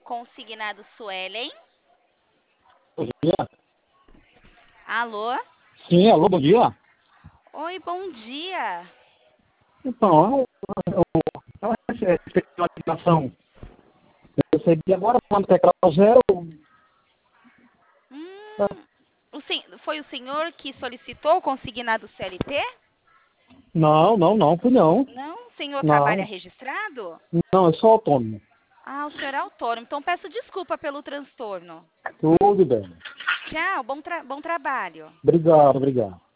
consignado Suelen. Bom dia. Alô? Sim, alô, bom dia. Oi, bom dia. Então, eu recebi uma ligação. Eu recebi agora uma tecla zero. Foi o senhor que solicitou o consignado CLT? Não, fui não. Não? O senhor trabalha Não, registrado? não, eu sou autônomo. Ah, o senhor é autônomo. Então peço desculpa pelo transtorno. Tudo bem. Tchau, bom trabalho. Obrigado.